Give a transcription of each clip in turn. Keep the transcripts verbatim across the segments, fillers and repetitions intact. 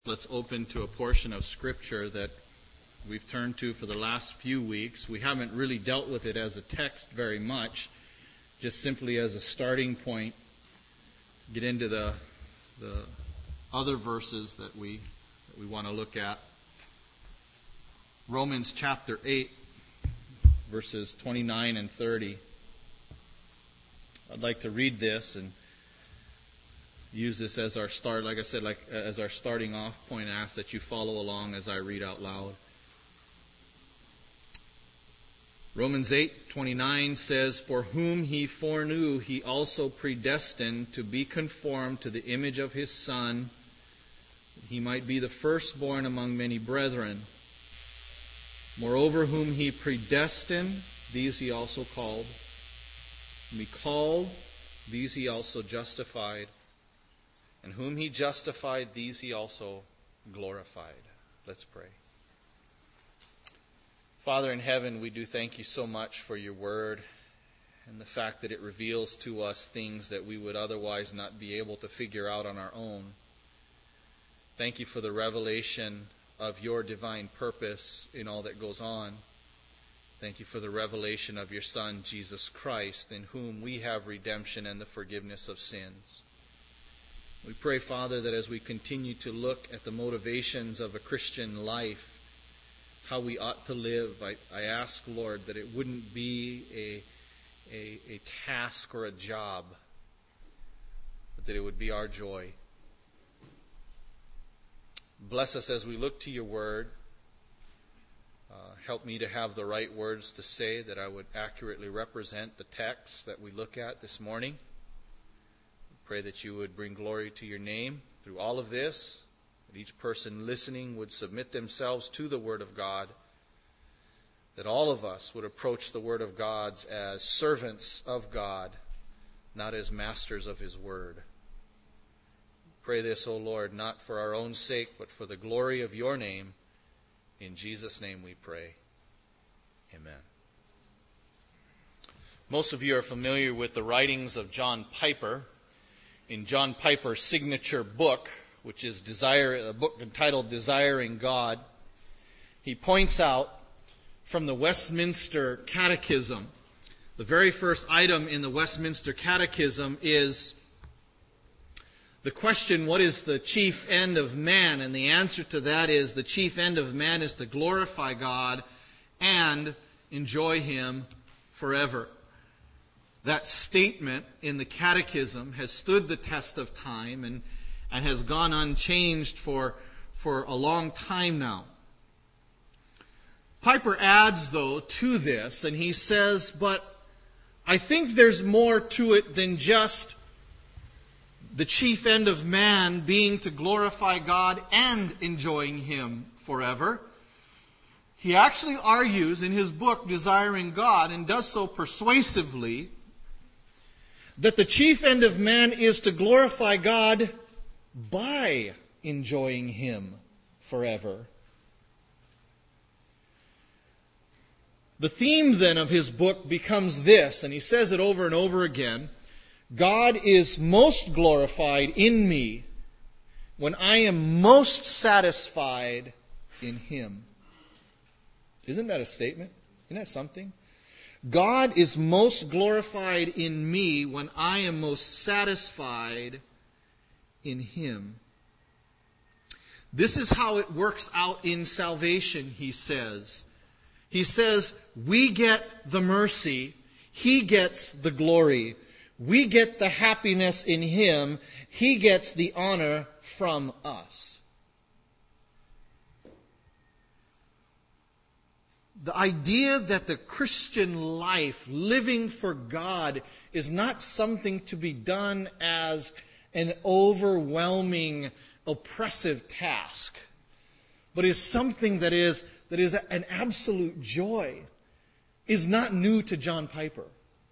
Let's open to a portion of Scripture that we've turned to for the last few weeks. We haven't really dealt with it as a text very much, just simply as a starting point. Get into the the other verses that we that we want to look at. Romans chapter eight, verses twenty-nine and thirty. I'd like to read this and use this as our start, like I said, like as our starting off point, and ask that you follow along as I read out loud. Romans eight twenty-nine says, "For whom he foreknew, he also predestined to be conformed to the image of his Son, that he might be the firstborn among many brethren. Moreover, whom he predestined, these he also called. Whom he called, these he also justified. And whom he justified, these he also glorified." Let's pray. Father in heaven, we do thank you so much for your word and the fact that it reveals to us things that we would otherwise not be able to figure out on our own. Thank you for the revelation of your divine purpose in all that goes on. Thank you for the revelation of your Son, Jesus Christ, in whom we have redemption and the forgiveness of sins. We pray, Father, that as we continue to look at the motivations of a Christian life, how we ought to live, I, I ask, Lord, that it wouldn't be a, a, a task or a job, but that it would be our joy. Bless us as we look to your word. Uh, help me to have the right words to say, that I would accurately represent the text that we look at this morning. Pray that you would bring glory to your name through all of this, that each person listening would submit themselves to the Word of God, that all of us would approach the Word of God as servants of God, not as masters of His Word. Pray this, O Lord, not for our own sake, but for the glory of your name. In Jesus' name we pray. Amen. Most of you are familiar with the writings of John Piper. In John Piper's signature book, which is Desire, a book entitled Desiring God, he points out from the Westminster Catechism, the very first item in the Westminster Catechism is the question, what is the chief end of man? And the answer to that is the chief end of man is to glorify God and enjoy Him forever. That statement in the Catechism has stood the test of time and, and has gone unchanged for, for a long time now. Piper adds, though, to this, and he says, but I think there's more to it than just the chief end of man being to glorify God and enjoying Him forever. He actually argues in his book, Desiring God, and does so persuasively, that the chief end of man is to glorify God by enjoying Him forever. The theme then of his book becomes this, and he says it over and over again: God is most glorified in me when I am most satisfied in Him. Isn't that a statement? Isn't that something? God is most glorified in me when I am most satisfied in Him. This is how it works out in salvation, he says. He says, we get the mercy, He gets the glory. We get the happiness in Him, He gets the honor from us. The idea that the Christian life, living for God, is not something to be done as an overwhelming, oppressive task, but is something that is, that is an absolute joy, is not new to John Piper.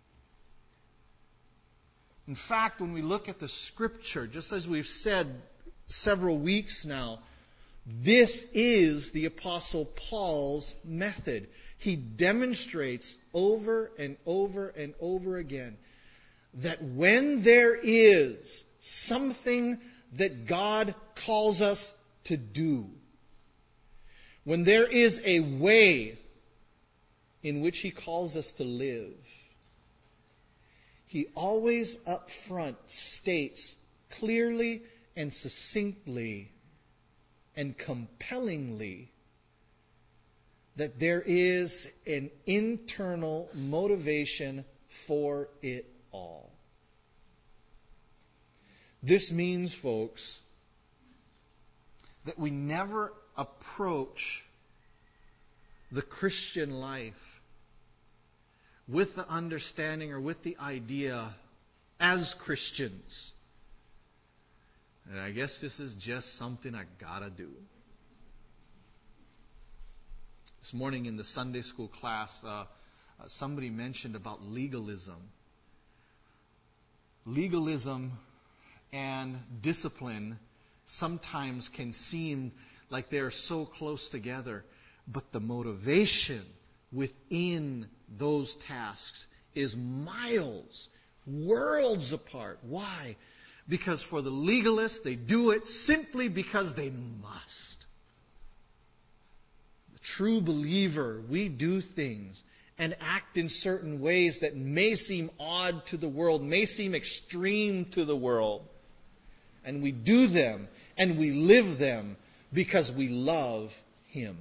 In fact, when we look at the Scripture, just as we've said several weeks now, this is the Apostle Paul's method. He demonstrates over and over and over again that when there is something that God calls us to do, when there is a way in which He calls us to live, He always up front states clearly and succinctly and compellingly that there is an internal motivation for it all. This means, folks, that we never approach the Christian life with the understanding or with the idea as Christians, and I guess this is just something I gotta do. This morning in the Sunday school class, uh, uh, somebody mentioned about legalism. Legalism and discipline sometimes can seem like they're so close together, but the motivation within those tasks is miles, worlds apart. Why? Because for the legalist, they do it simply because they must. The true believer, we do things and act in certain ways that may seem odd to the world, may seem extreme to the world. And we do them and we live them because we love Him.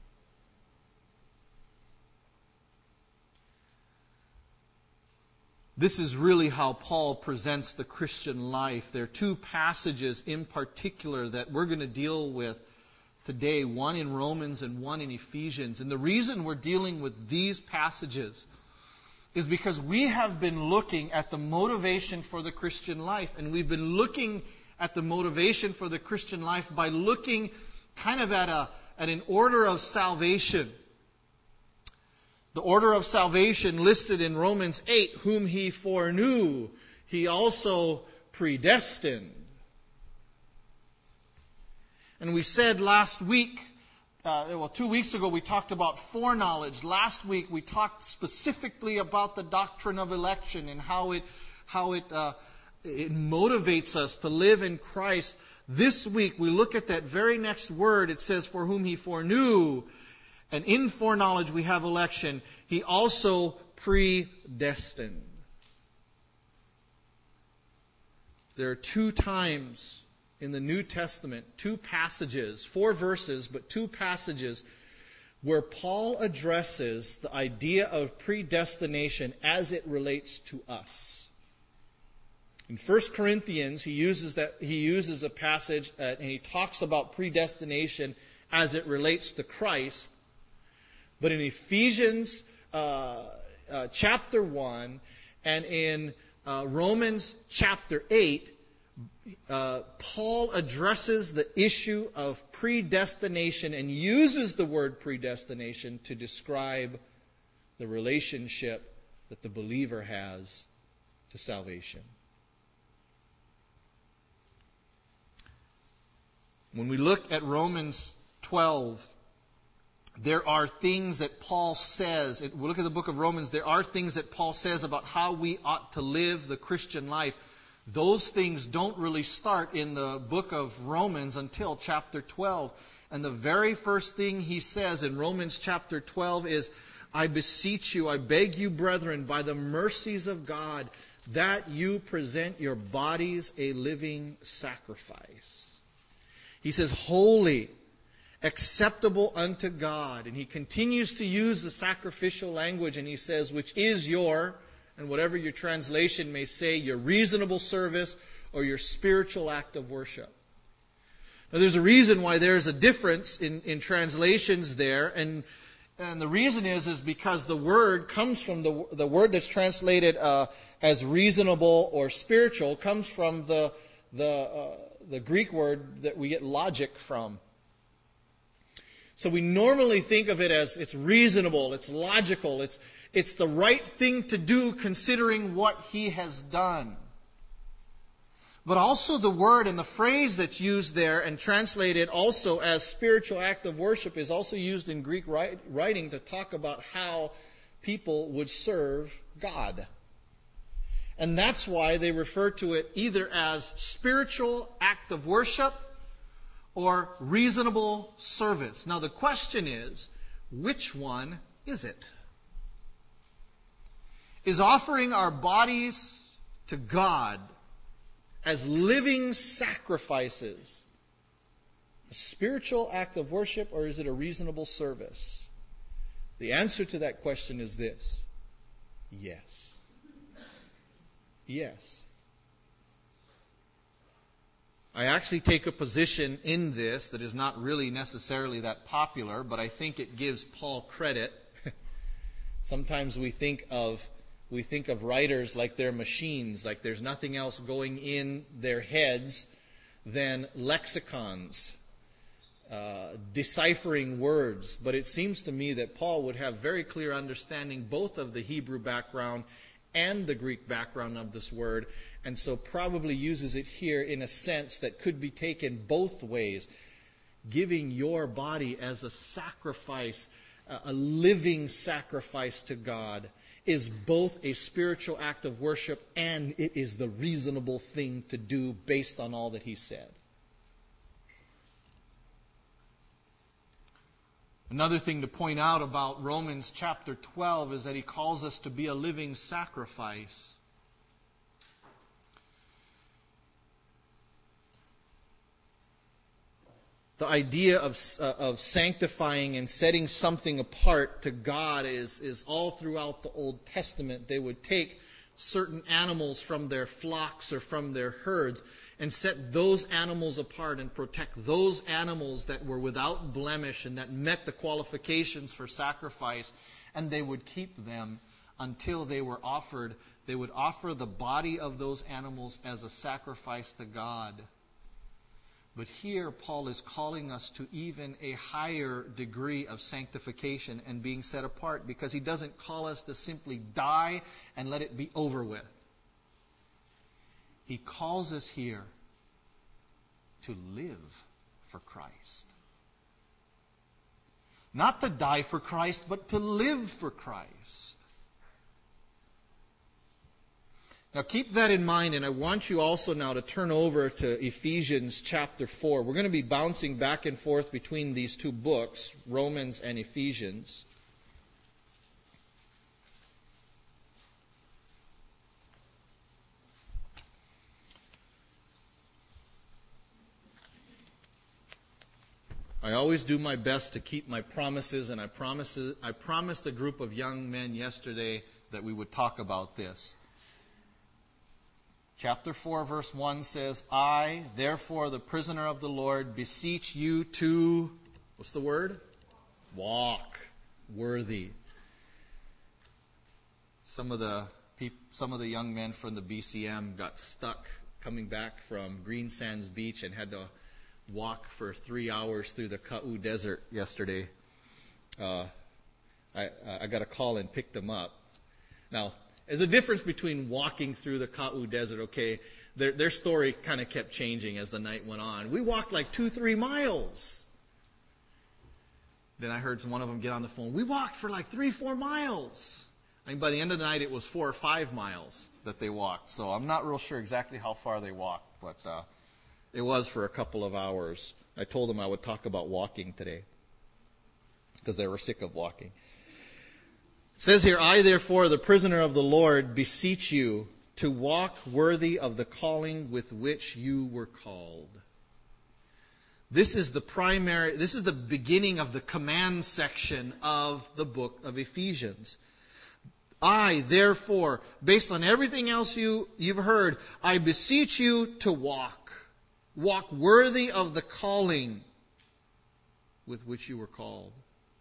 This is really how Paul presents the Christian life. There are two passages in particular that we're going to deal with today, one in Romans and one in Ephesians. And the reason we're dealing with these passages is because we have been looking at the motivation for the Christian life. And we've been looking at the motivation for the Christian life by looking kind of at a at an order of salvation. The order of salvation listed in Romans eight, whom He foreknew, He also predestined. And we said last week, uh, well, two weeks ago we talked about foreknowledge. Last week we talked specifically about the doctrine of election and how it how it uh, it motivates us to live in Christ. This week we look at that very next word. It says, for whom He foreknew. And in foreknowledge we have election. He also predestined. There are two times in the New Testament, two passages, four verses, but two passages where Paul addresses the idea of predestination as it relates to us. In First Corinthians, he uses that he uses a passage uh, and he talks about predestination as it relates to Christ. But in Ephesians uh, uh, chapter one and in uh, Romans chapter eight, uh, Paul addresses the issue of predestination and uses the word predestination to describe the relationship that the believer has to salvation. When we look at Romans twelve, there are things that Paul says. We look at the book of Romans, there are things that Paul says about how we ought to live the Christian life. Those things don't really start in the book of Romans until chapter twelve. And the very first thing he says in Romans chapter twelve is, I beseech you, I beg you, brethren, by the mercies of God, that you present your bodies a living sacrifice. He says, holy, acceptable unto God. And he continues to use the sacrificial language, and he says, which is your, and whatever your translation may say, your reasonable service or your spiritual act of worship. Now there's a reason why there's a difference in, in translations there, and and the reason is is because the word comes from the the word that's translated uh, as reasonable or spiritual comes from the the uh, the Greek word that we get logic from. So we normally think of it as it's reasonable, it's logical, it's it's the right thing to do considering what he has done. But also the word and the phrase that's used there and translated also as spiritual act of worship is also used in Greek writing to talk about how people would serve God. And that's why they refer to it either as spiritual act of worship or reasonable service. Now the question is, which one is it? Is offering our bodies to God as living sacrifices a spiritual act of worship, or is it a reasonable service? The answer to that question is this: yes. Yes. I actually take a position in this that is not really necessarily that popular, but I think it gives Paul credit. Sometimes we think of we think of writers like they're machines, like there's nothing else going in their heads than lexicons, uh, deciphering words. But it seems to me that Paul would have very clear understanding both of the Hebrew background and the Greek background of this word, and so probably uses it here in a sense that could be taken both ways. Giving your body as a sacrifice, a living sacrifice to God, is both a spiritual act of worship and it is the reasonable thing to do based on all that he said. Another thing to point out about Romans chapter twelve is that he calls us to be a living sacrifice. The idea of, uh, of sanctifying and setting something apart to God is, is all throughout the Old Testament. They would take certain animals from their flocks or from their herds and set those animals apart and protect those animals that were without blemish and that met the qualifications for sacrifice, and they would keep them until they were offered. They would offer the body of those animals as a sacrifice to God. But here Paul is calling us to even a higher degree of sanctification and being set apart, because he doesn't call us to simply die and let it be over with. He calls us here to live for Christ. Not to die for Christ, but to live for Christ. Now keep that in mind, and I want you also now to turn over to Ephesians chapter four. We're going to be bouncing back and forth between these two books, Romans and Ephesians. I always do my best to keep my promises, and I promised, I promised a group of young men yesterday that we would talk about this. Chapter four, verse one says, I, therefore, the prisoner of the Lord, beseech you to, what's the word? Walk worthy. Some of the peop, some of the young men from the B C M got stuck coming back from Green Sands Beach and had to walk for three hours through the Ka'u Desert yesterday. Uh, I, I got a call and picked them up. Now, there's a difference between walking through the Ka'u Desert, okay? Their, their story kind of kept changing as the night went on. We walked like two, three miles. Then I heard one of them get on the phone. We walked for like three, four miles. I mean, by the end of the night, it was four or five miles that they walked. So I'm not real sure exactly how far they walked, but uh, it was for a couple of hours. I told them I would talk about walking today because they were sick of walking. It says here, I therefore, the prisoner of the Lord, beseech you to walk worthy of the calling with which you were called. This is the primary, this is the beginning of the command section of the book of Ephesians. I, therefore, based on everything else you, you've heard, I beseech you to walk. Walk worthy of the calling with which you were called.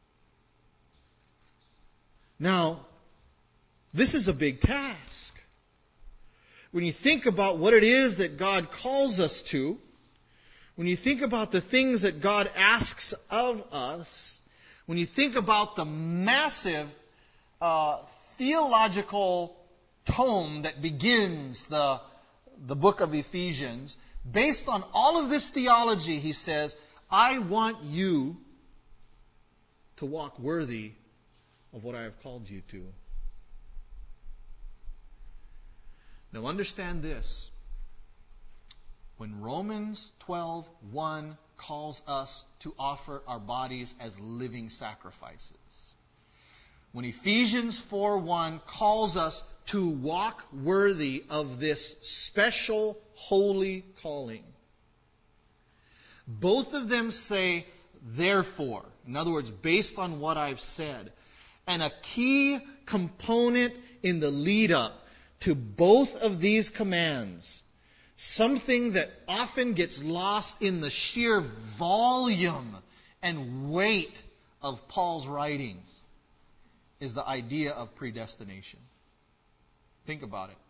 Now, this is a big task. When you think about what it is that God calls us to, when you think about the things that God asks of us, when you think about the massive uh, theological tome that begins the, the book of Ephesians, based on all of this theology, he says, I want you to walk worthy of what I have called you to. Now understand this. When Romans twelve one calls us to offer our bodies as living sacrifices. When Ephesians four one calls us to walk worthy of this special holy calling, both of them say, therefore. In other words, based on what I've said. And a key component in the lead up to both of these commands, something that often gets lost in the sheer volume and weight of Paul's writings, is the idea of predestination. Think about it.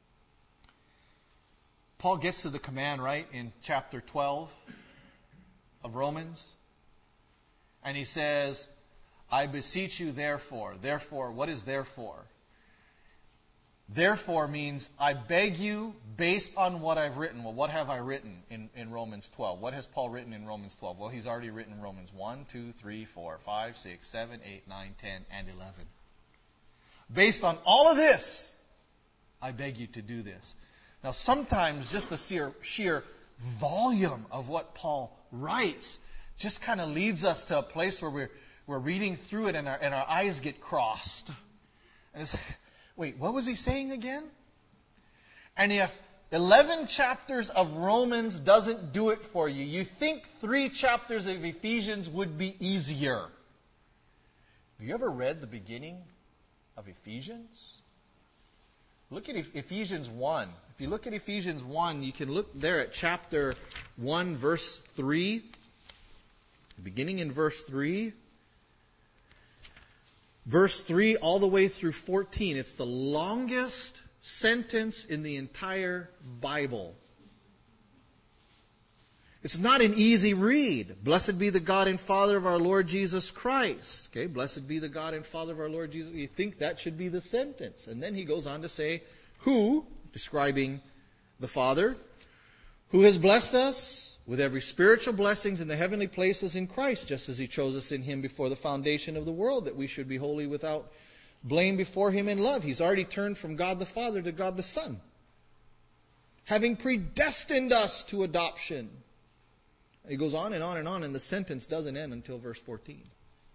Paul gets to the command, right, in chapter twelve of Romans. And he says, I beseech you therefore. Therefore, what is therefore? Therefore means, I beg you based on what I've written. Well, what have I written in, in Romans twelve? What has Paul written in Romans twelve? Well, he's already written Romans one, two, three, four, five, six, seven, eight, nine, ten, and eleven. Based on all of this, I beg you to do this. Now, sometimes just the sheer, sheer volume of what Paul writes just kind of leads us to a place where we're, we're reading through it and our, and our eyes get crossed. And it's like, wait, what was he saying again? And if eleven chapters of Romans doesn't do it for you, you think three chapters of Ephesians would be easier. Have you ever read the beginning of Ephesians? Look at Ephesians one. If you look at Ephesians one, you can look there at chapter one, verse three. Beginning in verse three. Verse three all the way through fourteen. It's the longest sentence in the entire Bible. It's not an easy read. Blessed be the God and Father of our Lord Jesus Christ. Okay, blessed be the God and Father of our Lord Jesus. You think that should be the sentence. And then he goes on to say, who, describing the Father, who has blessed us with every spiritual blessings in the heavenly places in Christ, just as he chose us in him before the foundation of the world, that we should be holy without blame before him in love. He's already turned from God the Father to God the Son, having predestined us to adoption. He goes on and on and on, and the sentence doesn't end until verse fourteen.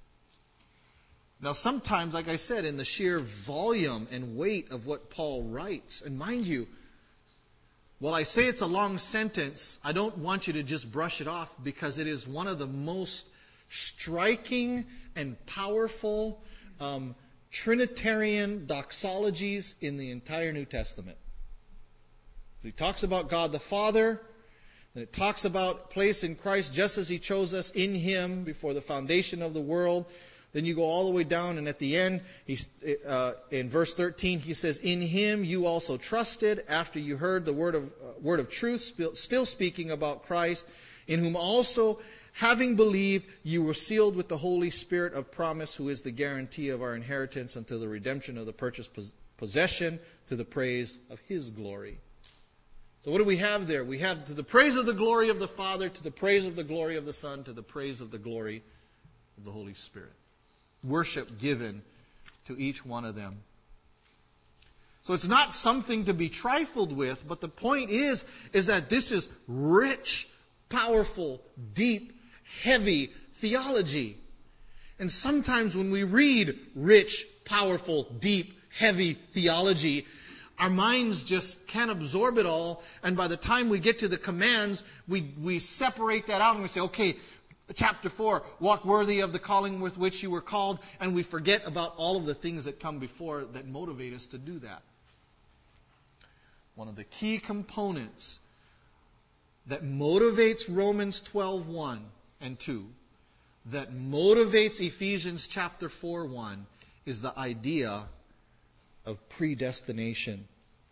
Now, sometimes, like I said, in the sheer volume and weight of what Paul writes, and mind you, while I say it's a long sentence, I don't want you to just brush it off, because it is one of the most striking and powerful um, Trinitarian doxologies in the entire New Testament. He talks about God the Father, and it talks about place in Christ just as he chose us in him before the foundation of the world. Then you go all the way down, and at the end, he's, uh, in verse thirteen, he says, in him you also trusted, after you heard the word of, uh, word of truth, still speaking about Christ, in whom also, having believed, you were sealed with the Holy Spirit of promise, who is the guarantee of our inheritance until the redemption of the purchased possession, to the praise of his glory. So what do we have there? We have to the praise of the glory of the Father, to the praise of the glory of the Son, to the praise of the glory of the Holy Spirit. Worship given to each one of them. So it's not something to be trifled with, but the point is, is that this is rich, powerful, deep, heavy theology. And sometimes when we read rich, powerful, deep, heavy theology, our minds just can't absorb it all, and by the time we get to the commands, we, we separate that out and we say, okay, chapter four, walk worthy of the calling with which you were called, and we forget about all of the things that come before that motivate us to do that. One of the key components that motivates Romans twelve one and two, that motivates Ephesians chapter four one, is the idea of predestination.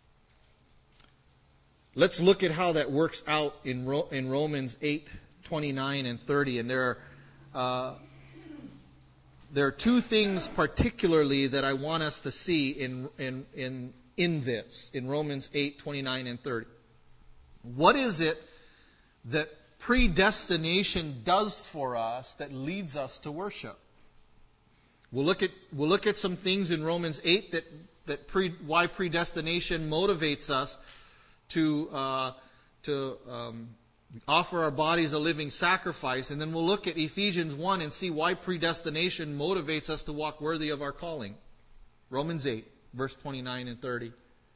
Let's look at how that works out in Ro- in Romans eight twenty-nine and thirty, and there are uh, there are two things particularly that I want us to see in in in in this in Romans eight twenty-nine and thirty. What is it that predestination does for us that leads us to worship? We'll look at we'll look at some things in Romans eight that that pre, why predestination motivates us to uh, to um, We offer our bodies a living sacrifice, and then we'll look at Ephesians one and see why predestination motivates us to walk worthy of our calling. Romans eight, verse twenty-nine and thirty.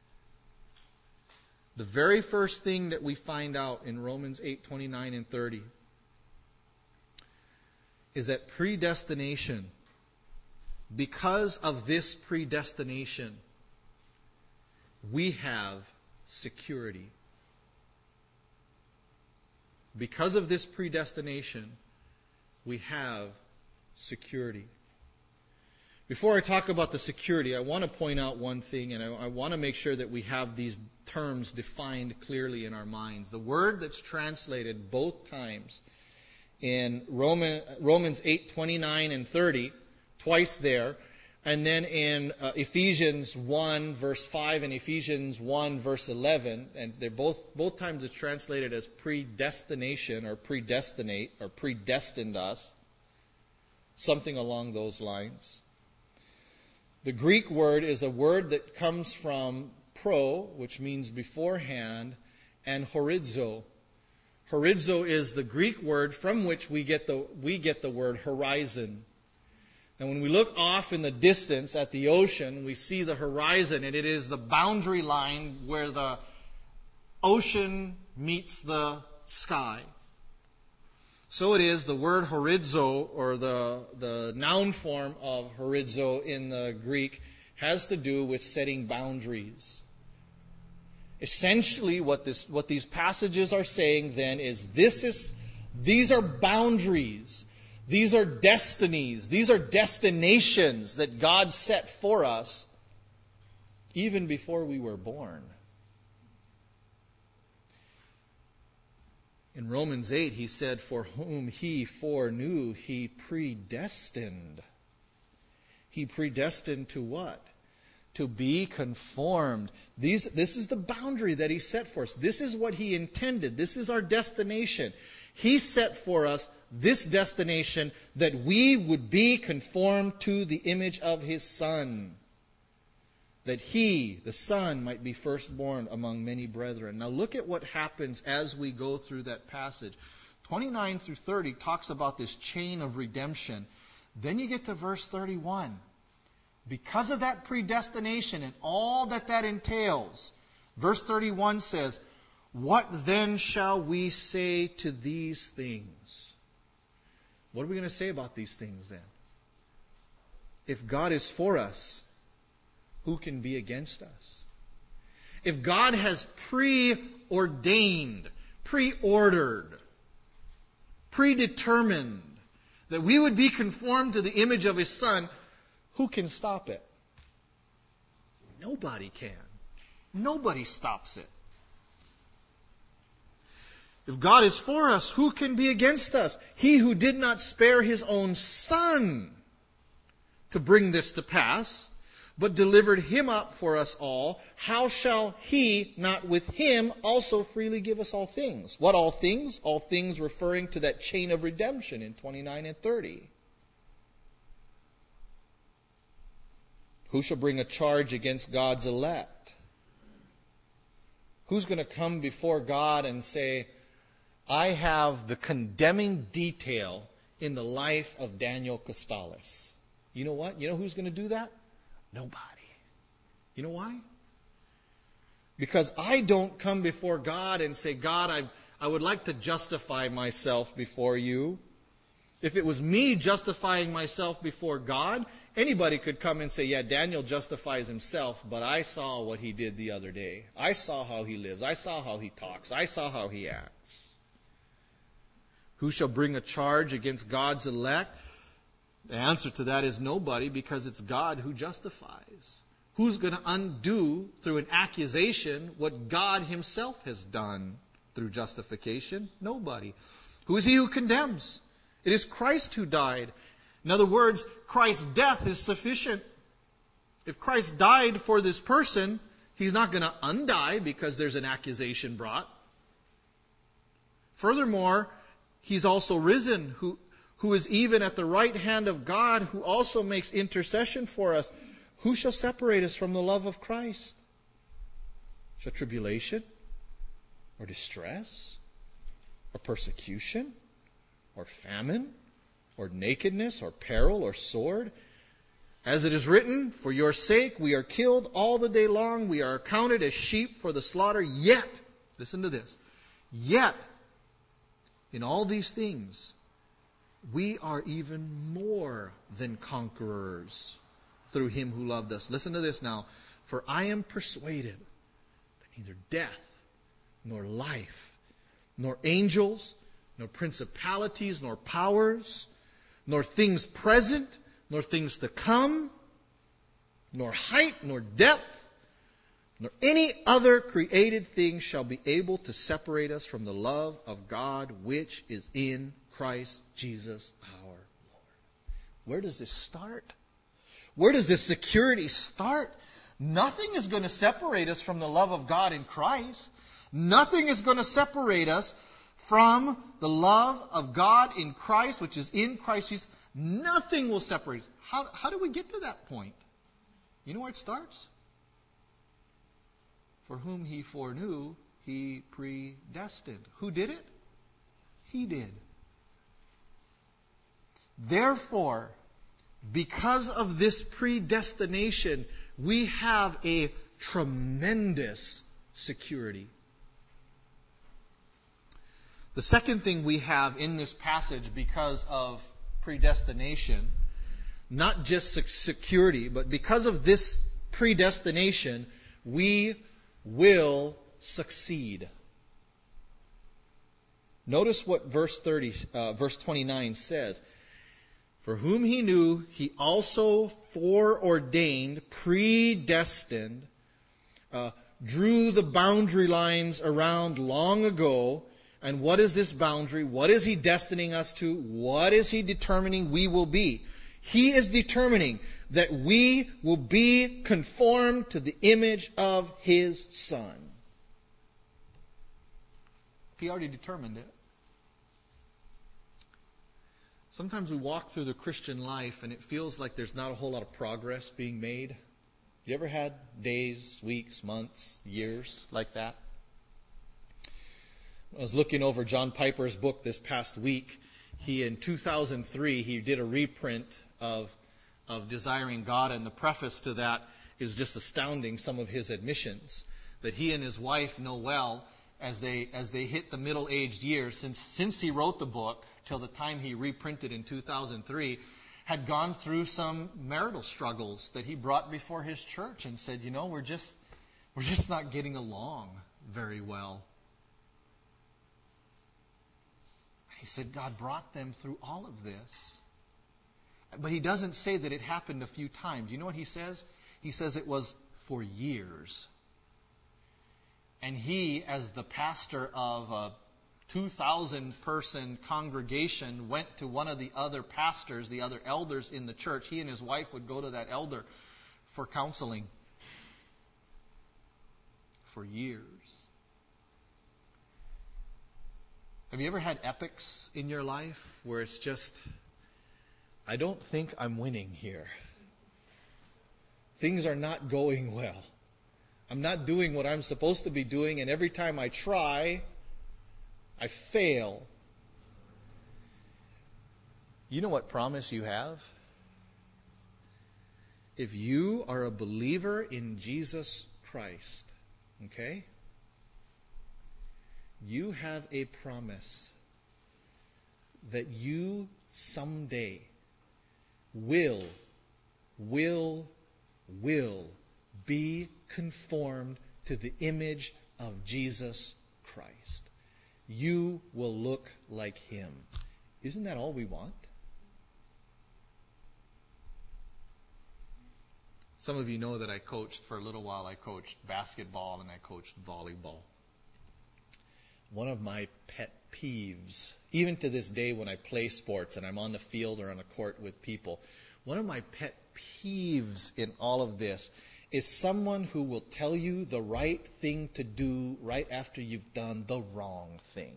The very first thing that we find out in Romans eight, twenty-nine and thirty is that predestination, because of this predestination, we have security. Because of this predestination, we have security. Before I talk about the security, I want to point out one thing, and I, I want to make sure that we have these terms defined clearly in our minds. The word that's translated both times in Roman, Romans eight, twenty-nine and thirty, twice there, and then in uh, Ephesians one, verse five, and Ephesians one, verse eleven, and they're both, both times it's translated as predestination, or predestinate, or predestined us, something along those lines. The Greek word is a word that comes from pro, which means beforehand, and horizo. Horizo is the Greek word from which we get the we get the word horizon. And when we look off in the distance at the ocean, we see the horizon, and it is the boundary line where the ocean meets the sky. So it is, the word horizo, or the, the noun form of horizo in the Greek, has to do with setting boundaries. Essentially, what this what these passages are saying then is this is these are boundaries. These are destinies. These are destinations that God set for us even before we were born. In Romans eight, he said, for whom he foreknew, he predestined. He predestined to what? To be conformed. These, this is the boundary that he set for us. This is what he intended. This is our destination. He set for us this destination, that we would be conformed to the image of his Son, that he, the Son, might be firstborn among many brethren. Now look at what happens as we go through that passage. twenty-nine through thirty talks about this chain of redemption. Then you get to verse thirty-one. Because of that predestination and all that that entails, verse thirty-one says, what then shall we say to these things? What are we going to say about these things then? If God is for us, who can be against us? If God has preordained, preordered, predetermined that we would be conformed to the image of his Son, who can stop it? Nobody can. Nobody stops it. If God is for us, who can be against us? He who did not spare his own Son to bring this to pass, but delivered him up for us all, how shall he not with him also freely give us all things? What all things? All things referring to that chain of redemption in twenty-nine and thirty. Who shall bring a charge against God's elect? Who's going to come before God and say, I have the condemning detail in the life of Daniel Costales? You know what? You know who's going to do that? Nobody. You know why? Because I don't come before God and say, God, I've, I would like to justify myself before you. If it was me justifying myself before God, anybody could come and say, yeah, Daniel justifies himself, but I saw what he did the other day. I saw how he lives. I saw how he talks. I saw how he acts. Who shall bring a charge against God's elect? The answer to that is nobody, because it's God who justifies. Who's going to undo through an accusation what God himself has done through justification? Nobody. Who is he who condemns? It is Christ who died. In other words, Christ's death is sufficient. If Christ died for this person, he's not going to undie because there's an accusation brought. Furthermore, he's also risen, who, who is even at the right hand of God, who also makes intercession for us. Who shall separate us from the love of Christ? Shall tribulation or distress or persecution, or famine, or nakedness, or peril, or sword? As it is written, for your sake we are killed all the day long, we are accounted as sheep for the slaughter. Yet, listen to this, yet, in all these things, we are even more than conquerors through him who loved us. Listen to this now. For I am persuaded that neither death, nor life, nor angels, nor principalities, nor powers, nor things present, nor things to come, nor height, nor depth, nor any other created thing shall be able to separate us from the love of God which is in Christ Jesus our Lord. Where does this start? Where does this security start? Nothing is going to separate us from the love of God in Christ. Nothing is going to separate us from the love of God in Christ, which is in Christ Jesus. Nothing will separate us. How, how do we get to that point? You know where it starts? For whom he foreknew, he predestined. Who did it? He did. Therefore, because of this predestination, we have a tremendous security. The second thing we have in this passage because of predestination, not just security, but because of this predestination, we will succeed. Notice what verse thirty, uh, verse twenty-nine says. For whom he knew, he also foreordained, predestined, uh, drew the boundary lines around long ago. And what is this boundary? What is he destining us to? What is he determining we will be? He is determining that we will be conformed to the image of his Son. He already determined it. Sometimes we walk through the Christian life and it feels like there's not a whole lot of progress being made. You ever had days, weeks, months, years like that? I was looking over John Piper's book this past week. He, in two thousand three, he did a reprint of, of Desiring God, and the preface to that is just astounding, some of his admissions, that he and his wife know well as they as they hit the middle-aged years, since, since he wrote the book till the time he reprinted in two thousand three, had gone through some marital struggles that he brought before his church and said, you know, we're just we're just not getting along very well. He said God brought them through all of this. But he doesn't say that it happened a few times. You know what he says? He says it was for years. And he, as the pastor of a two thousand person congregation, went to one of the other pastors, the other elders in the church. He and his wife would go to that elder for counseling. For years. Have you ever had epics in your life where it's just, I don't think I'm winning here. Things are not going well. I'm not doing what I'm supposed to be doing, and every time I try, I fail. You know what promise you have? If you are a believer in Jesus Christ, okay? You have a promise that you someday will, will, will be conformed to the image of Jesus Christ. You will look like him. Isn't that all we want? Some of you know that I coached for a little while. I coached basketball and I coached volleyball. One of my pet peeves, even to this day when I play sports and I'm on the field or on a court with people, one of my pet peeves in all of this is someone who will tell you the right thing to do right after you've done the wrong thing.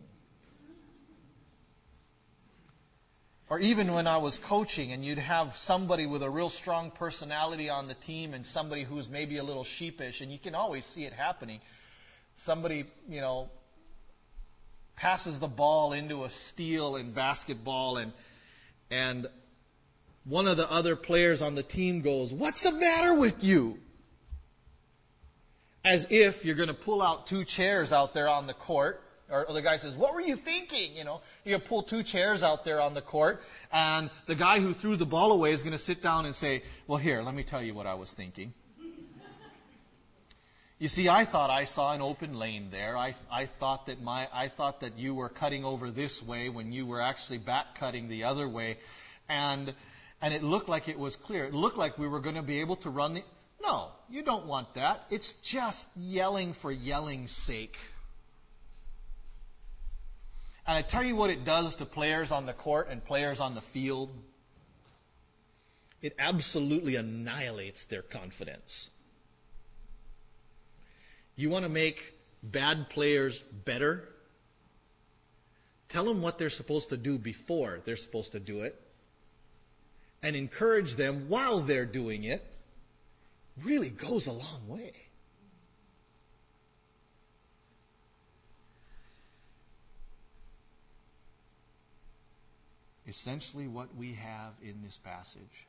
Or even when I was coaching and you'd have somebody with a real strong personality on the team and somebody who's maybe a little sheepish, and you can always see it happening. Somebody, you know, passes the ball into a steal in basketball, and and one of the other players on the team goes, "What's the matter with you?" As if you're going to pull out two chairs out there on the court. Or the guy says, "What were you thinking?" You know, you're going to pull two chairs out there on the court, and the guy who threw the ball away is going to sit down and say, "Well, here, let me tell you what I was thinking. You see, I thought I saw an open lane there. I I thought that my I thought that you were cutting over this way when you were actually back cutting the other way, and and it looked like it was clear. It looked like we were going to be able to run the." No, you don't want that. It's just yelling for yelling's sake. And I tell you what it does to players on the court and players on the field. It absolutely annihilates their confidence. You want to make bad players better? Tell them what they're supposed to do before they're supposed to do it. And encourage them while they're doing it. Really goes a long way. Essentially, what we have in this passage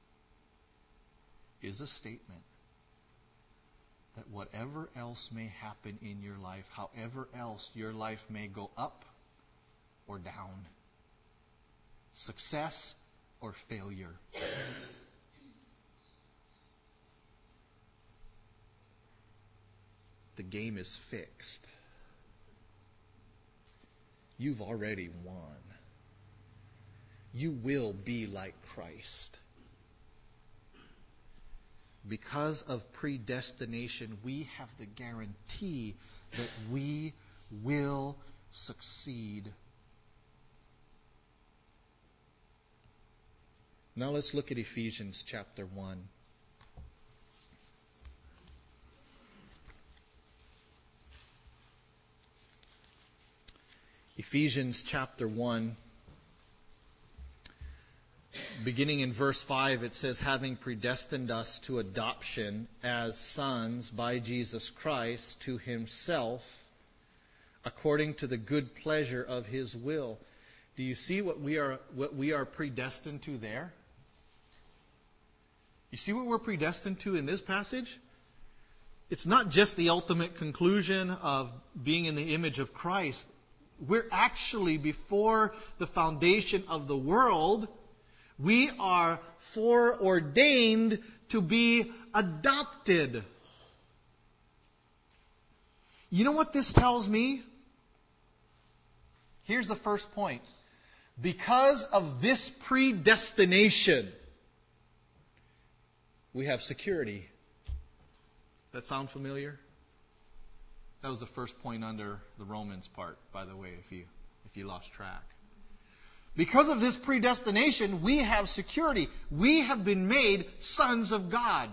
is a statement that whatever else may happen in your life, however else your life may go up or down, success or failure, the game is fixed. You've already won. You will be like Christ. Because of predestination, we have the guarantee that we will succeed. Now let's look at Ephesians chapter one. Ephesians chapter one, beginning in verse five, it says, "Having predestined us to adoption as sons by Jesus Christ to himself, according to the good pleasure of his will." Do you see what we are what we are predestined to there? You see what we're predestined to in this passage? It's not just the ultimate conclusion of being in the image of Christ. We're actually, before the foundation of the world, we are foreordained to be adopted. You know what this tells me? Here's the first point. Because of this predestination, we have security. That sound familiar? That was the first point under the Romans part, by the way, if you if you lost track. Because of this predestination, we have security. We have been made sons of God.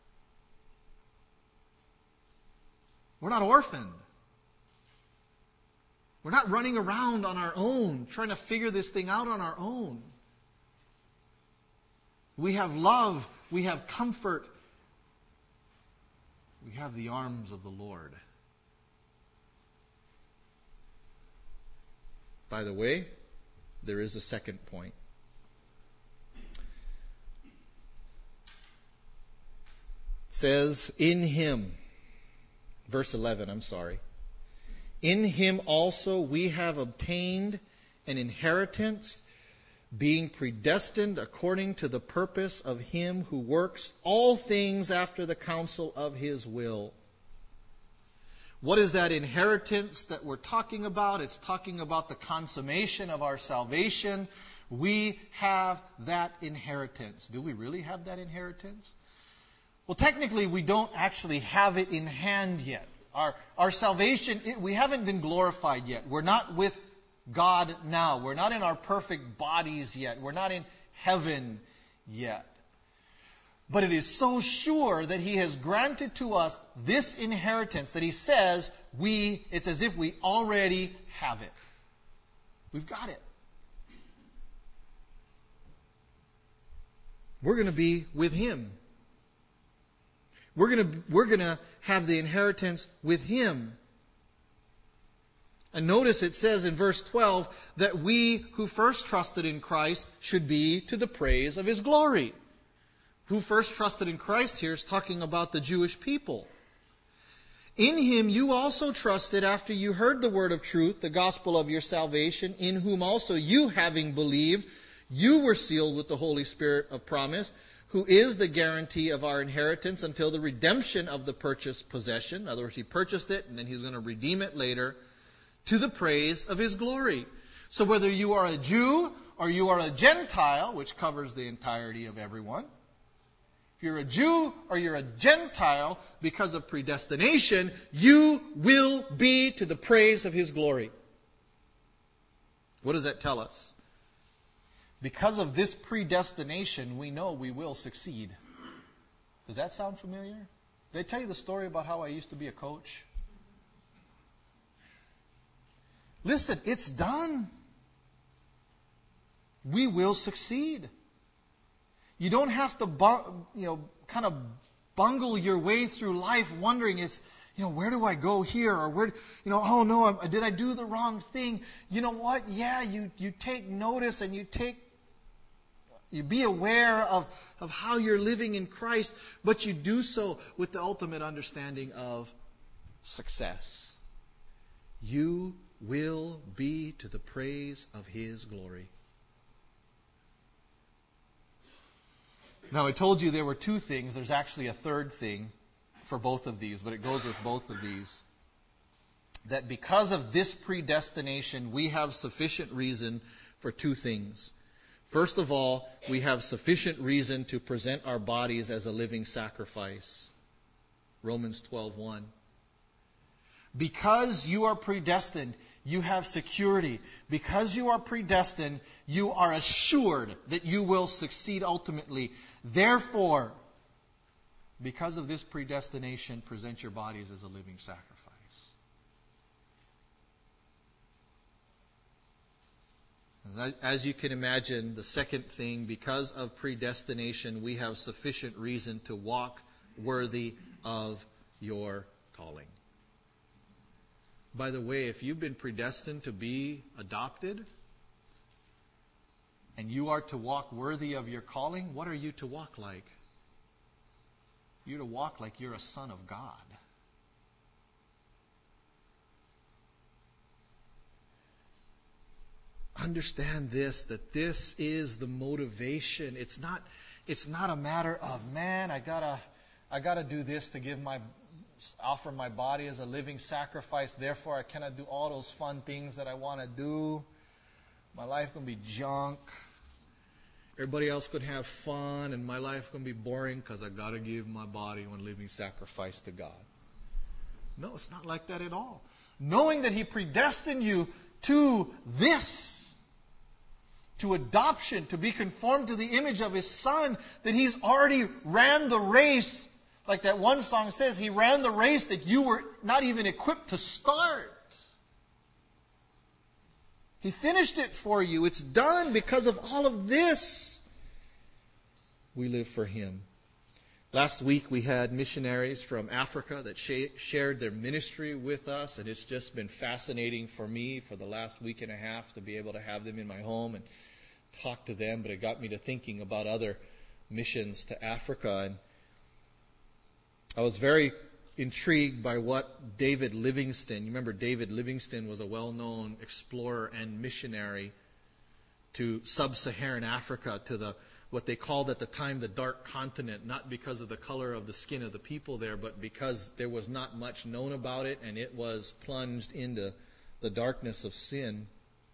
We're not orphaned. We're not running around on our own, trying to figure this thing out on our own. We have love. We have comfort. We have the arms of the Lord. By the way, there is a second point. It says, in him, verse eleven, I'm sorry. In him also we have obtained an inheritance, being predestined according to the purpose of him who works all things after the counsel of his will. What is that inheritance that we're talking about? It's talking about the consummation of our salvation. We have that inheritance. Do we really have that inheritance? Well, technically, we don't actually have it in hand yet. Our, our salvation, it, we haven't been glorified yet. We're not with God now. We're not in our perfect bodies yet. We're not in heaven yet. But it is so sure that he has granted to us this inheritance that he says we, it's as if we already have it. We've got it. We're going to be with him. We're going to, we're going to have the inheritance with him. And notice it says in verse twelve that we who first trusted in Christ should be to the praise of His glory. Who first trusted in Christ here is talking about the Jewish people. In Him you also trusted after you heard the word of truth, the gospel of your salvation, in whom also you, having believed, you were sealed with the Holy Spirit of promise, who is the guarantee of our inheritance until the redemption of the purchased possession. In other words, He purchased it and then He's going to redeem it later, to the praise of His glory. So whether you are a Jew or you are a Gentile, which covers the entirety of everyone, if you're a Jew or you're a Gentile, because of predestination, you will be to the praise of His glory. What does that tell us? Because of this predestination, we know we will succeed. Does that sound familiar? Did I tell you the story about how I used to be a coach? Listen, it's done. We will succeed. You don't have to, you know, kind of bungle your way through life wondering, is, you know, where do I go here? Or where, you know, oh no, did I do the wrong thing? You know what? Yeah, you, you take notice and you take, you be aware of, of how you're living in Christ, but you do so with the ultimate understanding of success. You will be to the praise of His glory. Now, I told you there were two things. There's actually a third thing for both of these, but it goes with both of these. That because of this predestination, we have sufficient reason for two things. First of all, we have sufficient reason to present our bodies as a living sacrifice. Romans twelve one. Because you are predestined, you have security. Because you are predestined, you are assured that you will succeed ultimately. Therefore, because of this predestination, present your bodies as a living sacrifice. As you can imagine, the second thing, because of predestination, we have sufficient reason to walk worthy of your calling. By the way, if you've been predestined to be adopted, and you are to walk worthy of your calling, what are you to walk like? You're to walk like you're a son of God. Understand this, that this is the motivation. It's not, it's not a matter of, man, I gotta, I gotta do this to give my, offer my body as a living sacrifice. Therefore, I cannot do all those fun things that I want to do. My life gonna be junk. Everybody else could have fun, and my life gonna be boring because I gotta give my body a living sacrifice to God. No, it's not like that at all. Knowing that He predestined you to this, to adoption, to be conformed to the image of His Son, that He's already ran the race. Like that one song says, He ran the race that you were not even equipped to start. He finished it for you. It's done. Because of all of this, we live for Him. Last week we had missionaries from Africa that sh- shared their ministry with us, and it's just been fascinating for me for the last week and a half to be able to have them in my home and talk to them. But it got me to thinking about other missions to Africa, and I was very intrigued by what David Livingstone, you remember David Livingstone was a well-known explorer and missionary to sub-Saharan Africa, to the what they called at the time the Dark Continent, not because of the color of the skin of the people there, but because there was not much known about it, and it was plunged into the darkness of sin.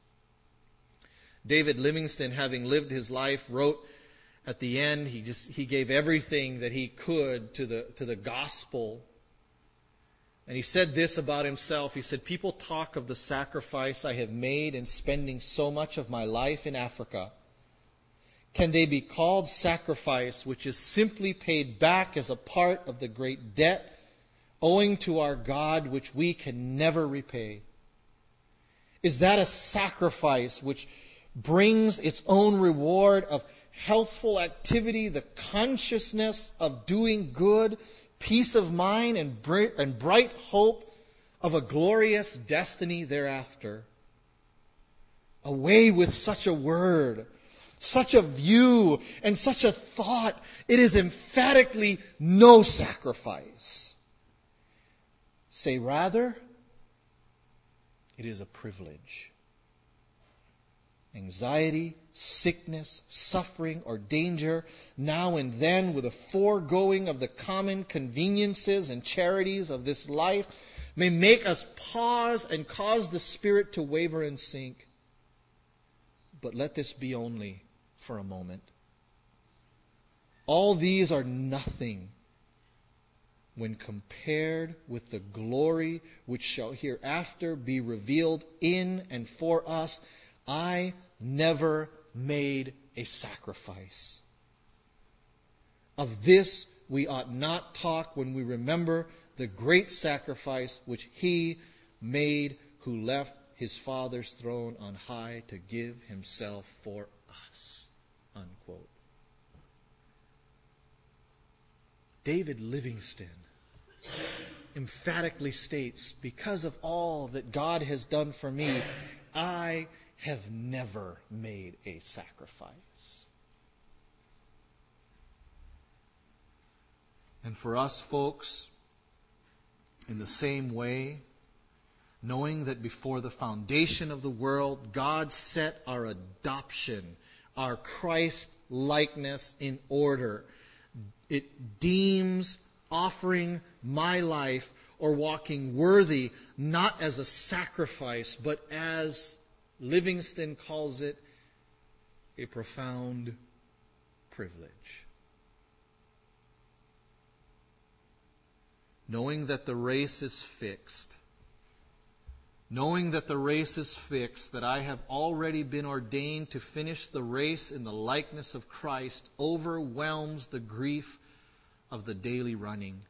David Livingstone, having lived his life, wrote at the end, he just he gave everything that he could to the to the gospel. And he said this about himself. He said, "People talk of the sacrifice I have made in spending so much of my life in Africa. Can they be called sacrifice which is simply paid back as a part of the great debt owing to our God which we can never repay? Is that a sacrifice which brings its own reward of healthful activity, the consciousness of doing good, peace of mind, and bright hope of a glorious destiny thereafter. Away with such a word, such a view, and such a thought. It is emphatically no sacrifice. Say rather, it is a privilege. Anxiety, sickness, suffering, or danger, now and then, with a foregoing of the common conveniences and charities of this life, may make us pause and cause the spirit to waver and sink. But let this be only for a moment. All these are nothing when compared with the glory which shall hereafter be revealed in and for us. I never made a sacrifice. Of this we ought not talk when we remember the great sacrifice which He made who left His Father's throne on high to give Himself for us. Unquote. David Livingstone emphatically states, because of all that God has done for me, I have never made a sacrifice. And for us folks, in the same way, knowing that before the foundation of the world, God set our adoption, our Christ-likeness in order. It deems offering my life or walking worthy not as a sacrifice, but as Livingstone calls it, a profound privilege. Knowing that the race is fixed, knowing that the race is fixed, that I have already been ordained to finish the race in the likeness of Christ, overwhelms the grief of the daily running.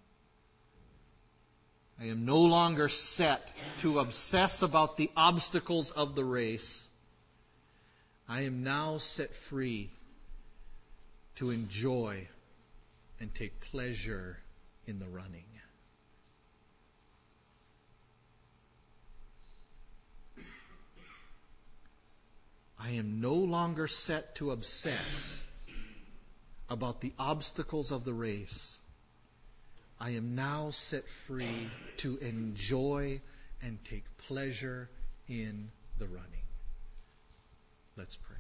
I am no longer set to obsess about the obstacles of the race. I am now set free to enjoy and take pleasure in the running. I am no longer set to obsess about the obstacles of the race. I am now set free to enjoy and take pleasure in the running. Let's pray.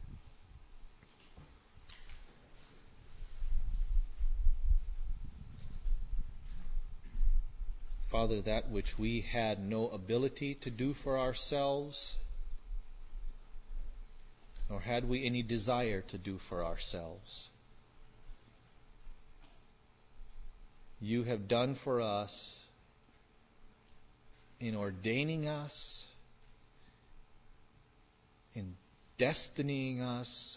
Father, that which we had no ability to do for ourselves, nor had we any desire to do for ourselves, You have done for us in ordaining us, in destinying us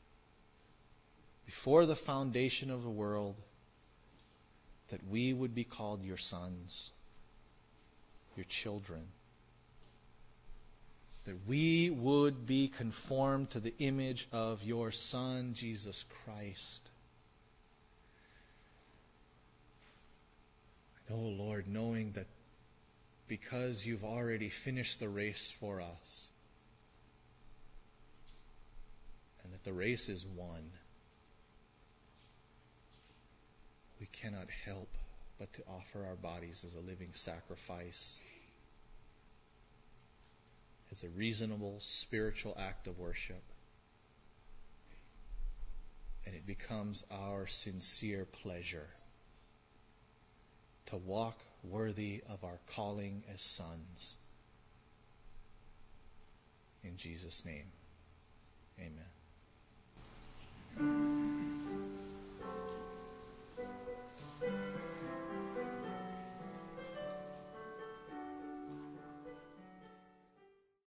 before the foundation of the world, that we would be called your sons, your children, that we would be conformed to the image of your Son, Jesus Christ. Oh Lord, knowing that because you've already finished the race for us, and that the race is won, we cannot help but to offer our bodies as a living sacrifice, as a reasonable spiritual act of worship. And it becomes our sincere pleasure to walk worthy of our calling as sons. In Jesus' name, amen.